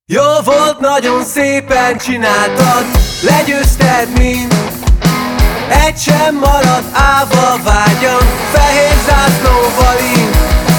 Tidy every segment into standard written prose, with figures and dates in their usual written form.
Jó volt, nagyon szépen csináltad, legyőzted mind. Egy sem marad állva vágyam, fehér zászlóval int.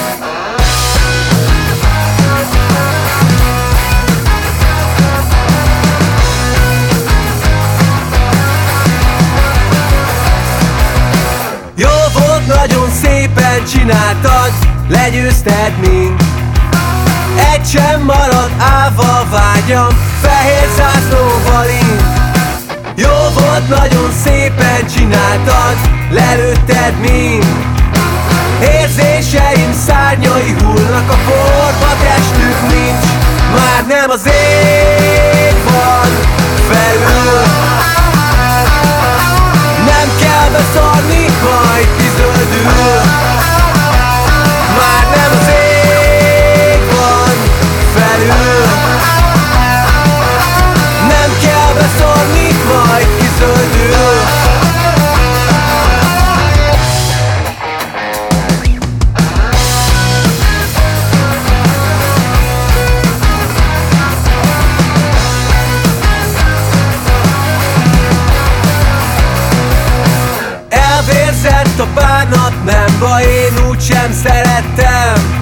Jó volt, nagyon szépen csináltad, legyőzted mind. Egy sem marad állva vágyam, fehér zászlóval int. Jó volt, nagyon szépen csináltad, lelőtted mind. Érzéseim szárnyai hullnak a porba, testük nincs. Már nem az ég van felül. Nem kell beszarni, majd kizöldül. Már nem az ég van felül. Nem kell beszarni, majd kizöldül. Elvérzett a bánat, nem baj, én úgysem szerettem.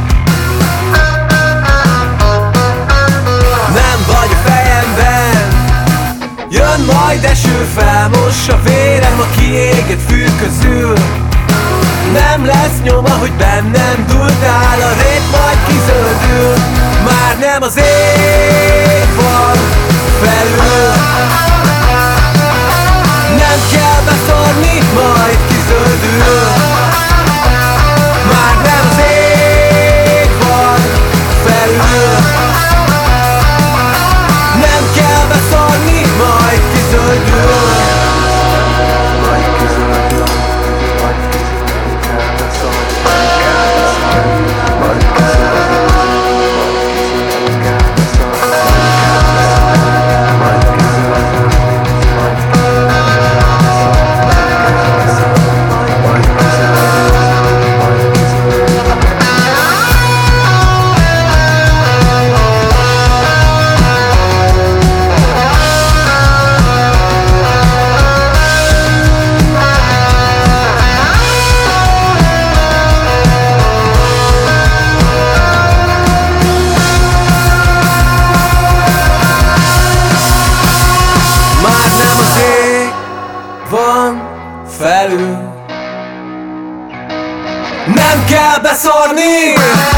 Nem vagy a fejemben. Jön majd eső, felmos a vérem a kiégett fű közül. Nem lesz nyoma, hogy bennem dúltál, a rét majd kizöldül. Már nem az ég van felül. Nem kell beszarni, majd kizöldül. Már nem az ég van felül. Nem kell beszarni, majd kizöldül. Van felül. Nem kell beszarni!